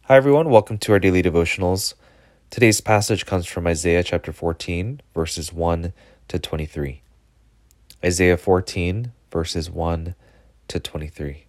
Hi, everyone. Welcome to our daily devotionals. Today's passage comes from Isaiah chapter 14, verses 1 to 23. Isaiah 14, verses 1 to 23.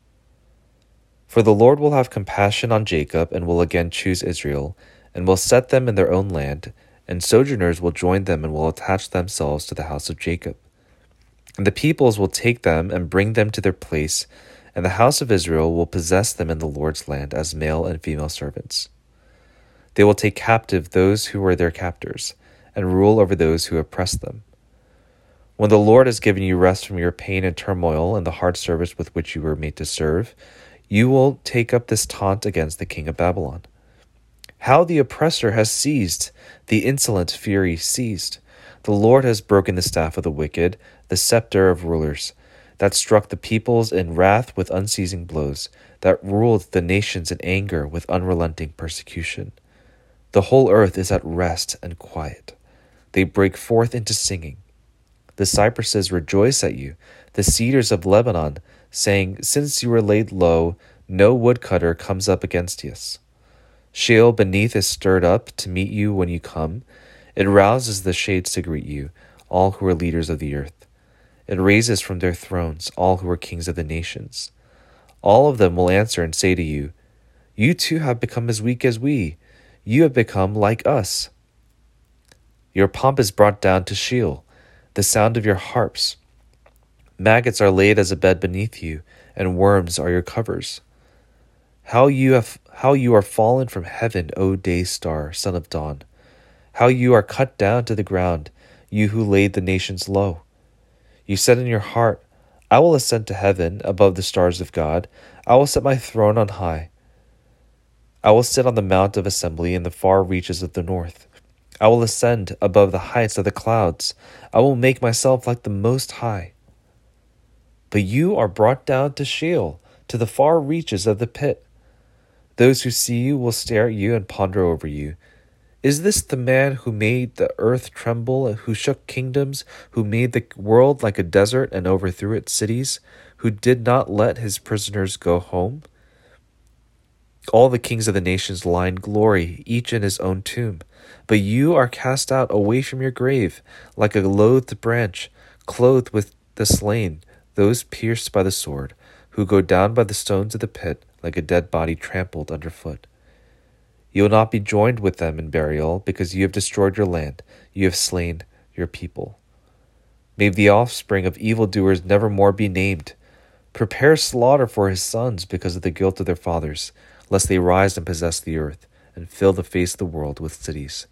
For the Lord will have compassion on Jacob and will again choose Israel, and will set them in their own land, and sojourners will join them and will attach themselves to the house of Jacob. And the peoples will take them and bring them to their place, and the house of Israel will possess them in the Lord's land as male and female servants. They will take captive those who were their captors, and rule over those who oppressed them. When the Lord has given you rest from your pain and turmoil and the hard service with which you were made to serve, you will take up this taunt against the king of Babylon. How the oppressor has seized, the insolent fury seized. The Lord has broken the staff of the wicked, the scepter of rulers, that struck the peoples in wrath with unceasing blows, that ruled the nations in anger with unrelenting persecution. The whole earth is at rest and quiet. They break forth into singing. The cypresses rejoice at you, the cedars of Lebanon, saying, Since you were laid low, no woodcutter comes up against us. Sheol beneath is stirred up to meet you when you come. It rouses the shades to greet you, all who are leaders of the earth. It raises from their thrones all who are kings of the nations. All of them will answer and say to you, You too have become as weak as we. You have become like us. Your pomp is brought down to Sheol, the sound of your harps. Maggots are laid as a bed beneath you, and worms are your covers. How you are fallen from heaven, O day star, son of dawn. How you are cut down to the ground, you who laid the nations low. You said in your heart, I will ascend to heaven above the stars of God. I will set my throne on high. I will sit on the mount of assembly in the far reaches of the north. I will ascend above the heights of the clouds. I will make myself like the Most High. But you are brought down to Sheol, to the far reaches of the pit. Those who see you will stare at you and ponder over you. Is this the man who made the earth tremble, who shook kingdoms, who made the world like a desert and overthrew its cities, who did not let his prisoners go home? All the kings of the nations lie in glory, each in his own tomb. But you are cast out away from your grave, like a loathed branch, clothed with the slain, those pierced by the sword, who go down by the stones of the pit, like a dead body trampled underfoot. You will not be joined with them in burial, because you have destroyed your land, you have slain your people. May the offspring of evildoers never more be named. Prepare slaughter for his sons because of the guilt of their fathers, lest they rise and possess the earth, and fill the face of the world with cities.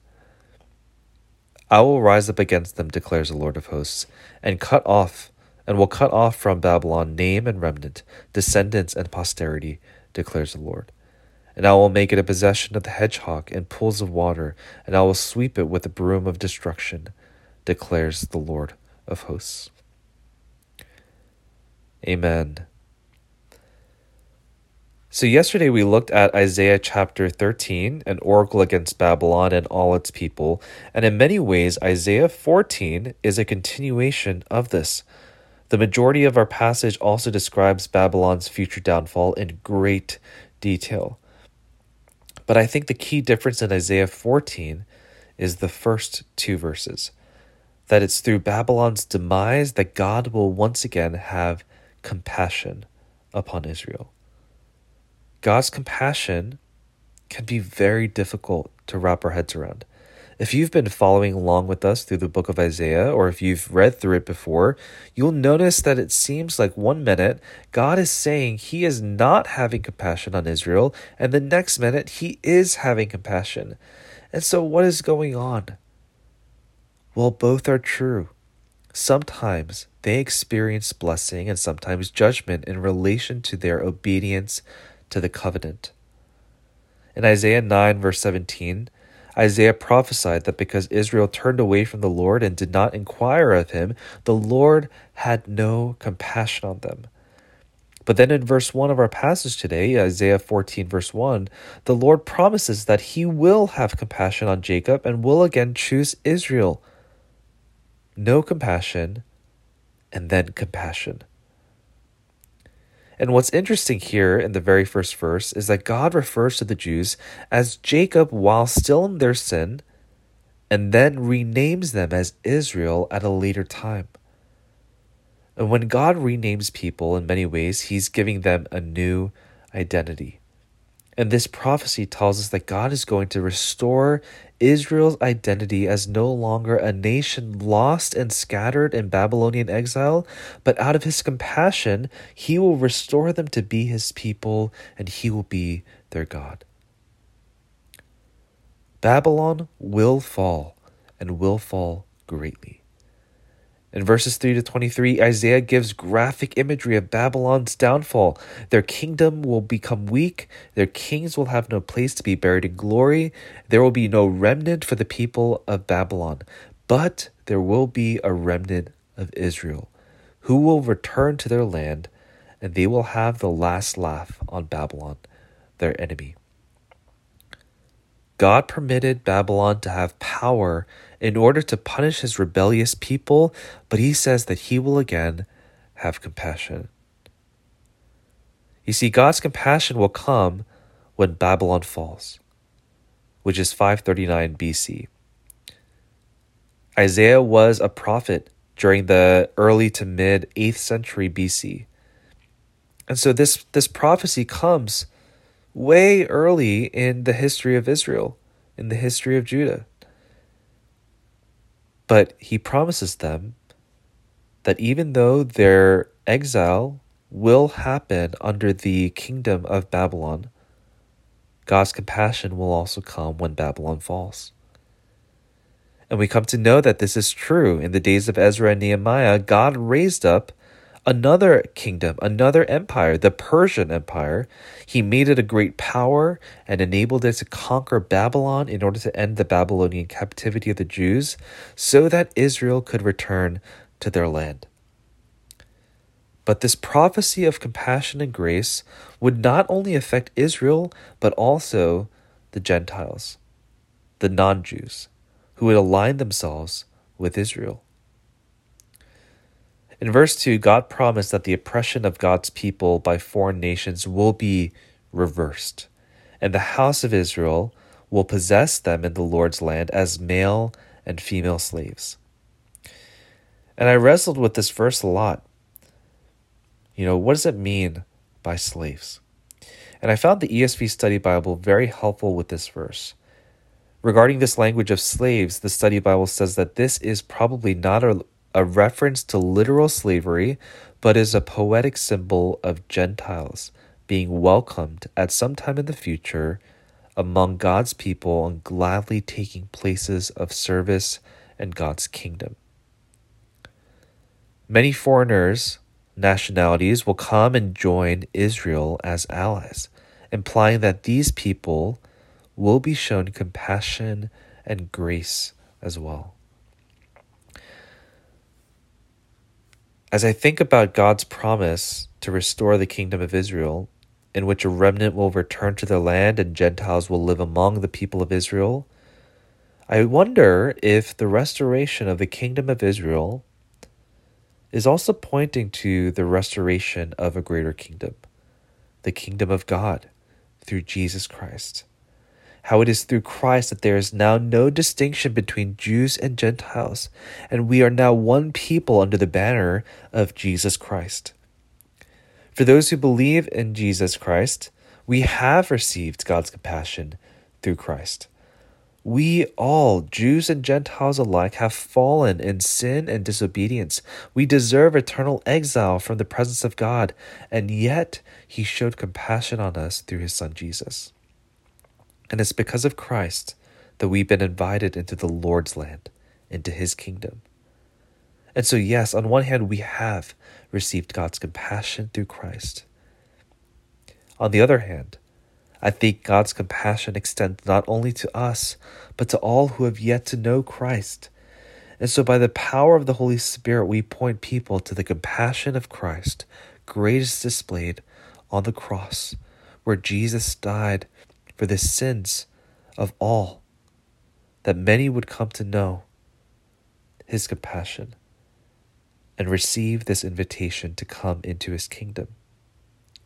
I will rise up against them, declares the Lord of hosts, and will cut off from Babylon name and remnant, descendants and posterity, declares the Lord. And I will make it a possession of the hedgehog and pools of water, and I will sweep it with a broom of destruction, declares the Lord of hosts. Amen. So yesterday we looked at Isaiah chapter 13, an oracle against Babylon and all its people, and in many ways Isaiah 14 is a continuation of this. The majority of our passage also describes Babylon's future downfall in great detail. But I think the key difference in Isaiah 14 is the first two verses, that it's through Babylon's demise that God will once again have compassion upon Israel. God's compassion can be very difficult to wrap our heads around. If you've been following along with us through the book of Isaiah, or if you've read through it before, you'll notice that it seems like 1 minute God is saying he is not having compassion on Israel, and the next minute he is having compassion. And so what is going on? Well, both are true. Sometimes they experience blessing and sometimes judgment in relation to their obedience to the covenant. In Isaiah 9, verse 17, Isaiah prophesied that because Israel turned away from the Lord and did not inquire of him, the Lord had no compassion on them. But then in verse 1 of our passage today, Isaiah 14, verse 1, the Lord promises that he will have compassion on Jacob and will again choose Israel. No compassion, and then compassion. And what's interesting here in the very first verse is that God refers to the Jews as Jacob while still in their sin, and then renames them as Israel at a later time. And when God renames people in many ways, he's giving them a new identity. And this prophecy tells us that God is going to restore Israel's identity as no longer a nation lost and scattered in Babylonian exile, but out of his compassion, he will restore them to be his people, and he will be their God. Babylon will fall, and will fall greatly. In verses 3 to 23, Isaiah gives graphic imagery of Babylon's downfall. Their kingdom will become weak. Their kings will have no place to be buried in glory. There will be no remnant for the people of Babylon. But there will be a remnant of Israel, who will return to their land, and they will have the last laugh on Babylon, their enemy. God permitted Babylon to have power in order to punish his rebellious people, but he says that he will again have compassion. You see, God's compassion will come when Babylon falls, which is 539 BC. Isaiah was a prophet during the early to mid 8th century BC. And so this prophecy comes way early in the history of Israel, in the history of Judah. But he promises them that even though their exile will happen under the kingdom of Babylon, God's compassion will also come when Babylon falls. And we come to know that this is true. In the days of Ezra and Nehemiah, God raised up another kingdom, another empire, the Persian Empire. He made it a great power and enabled it to conquer Babylon in order to end the Babylonian captivity of the Jews so that Israel could return to their land. But this prophecy of compassion and grace would not only affect Israel, but also the Gentiles, the non-Jews, who would align themselves with Israel. In verse 2, God promised that the oppression of God's people by foreign nations will be reversed, and the house of Israel will possess them in the Lord's land as male and female slaves. And I wrestled with this verse a lot. What does it mean by slaves? And I found the ESV Study Bible very helpful with this verse. Regarding this language of slaves, the Study Bible says that this is probably not a reference to literal slavery, but is a poetic symbol of Gentiles being welcomed at some time in the future among God's people and gladly taking places of service in God's kingdom. Many foreigners, nationalities will come and join Israel as allies, implying that these people will be shown compassion and grace as well. As I think about God's promise to restore the kingdom of Israel, in which a remnant will return to their land and Gentiles will live among the people of Israel, I wonder if the restoration of the kingdom of Israel is also pointing to the restoration of a greater kingdom, the kingdom of God through Jesus Christ. How it is through Christ that there is now no distinction between Jews and Gentiles, and we are now one people under the banner of Jesus Christ. For those who believe in Jesus Christ, we have received God's compassion through Christ. We all, Jews and Gentiles alike, have fallen in sin and disobedience. We deserve eternal exile from the presence of God, and yet he showed compassion on us through his Son Jesus. And it's because of Christ that we've been invited into the Lord's land, into his kingdom. And so, yes, on one hand, we have received God's compassion through Christ. On the other hand, I think God's compassion extends not only to us, but to all who have yet to know Christ. And so by the power of the Holy Spirit, we point people to the compassion of Christ, greatest displayed on the cross, where Jesus died for the sins of all, that many would come to know his compassion and receive this invitation to come into his kingdom.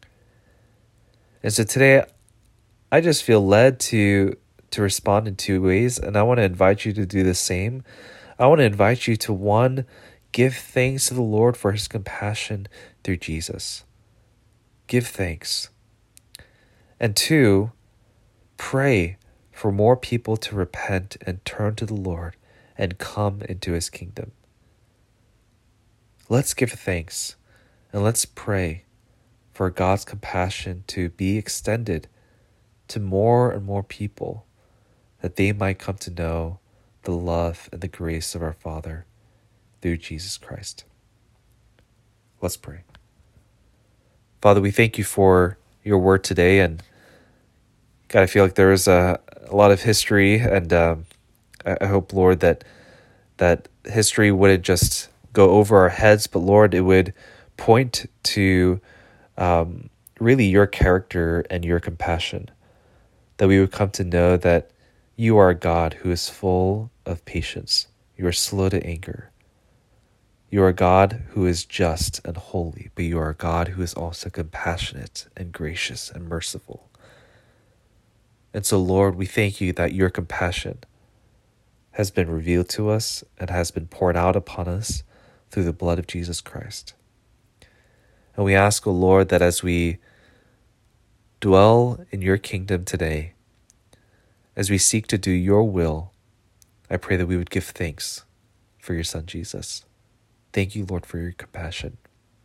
And so today, I just feel led to respond in two ways, and I want to invite you to do the same. I want to invite you to, one, give thanks to the Lord for his compassion through Jesus. Give thanks. And two, pray for more people to repent and turn to the Lord and come into his kingdom. Let's give thanks and let's pray for God's compassion to be extended to more and more people, that they might come to know the love and the grace of our Father through Jesus Christ. Let's pray. Father, we thank you for your word today, and God, I feel like there is a lot of history, and I hope, Lord, that history wouldn't just go over our heads, but Lord, it would point to really your character and your compassion, that we would come to know that you are a God who is full of patience. You are slow to anger. You are a God who is just and holy, but you are a God who is also compassionate and gracious and merciful. And so, Lord, we thank you that your compassion has been revealed to us and has been poured out upon us through the blood of Jesus Christ. And we ask, O Lord, that as we dwell in your kingdom today, as we seek to do your will, I pray that we would give thanks for your Son, Jesus. Thank you, Lord, for your compassion.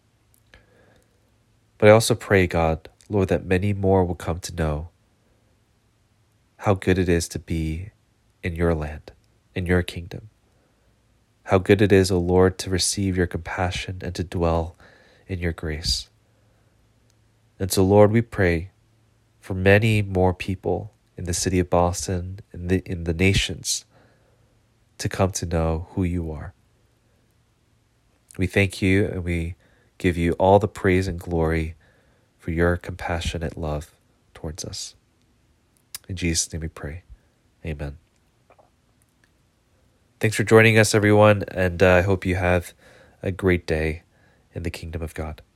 But I also pray, God, Lord, that many more will come to know how good it is to be in your land, in your kingdom. How good it is, O Lord, to receive your compassion and to dwell in your grace. And so, Lord, we pray for many more people in the city of Boston, in the nations, to come to know who you are. We thank you and we give you all the praise and glory for your compassionate love towards us. In Jesus' name we pray. Amen. Thanks for joining us, everyone, and I hope you have a great day in the kingdom of God.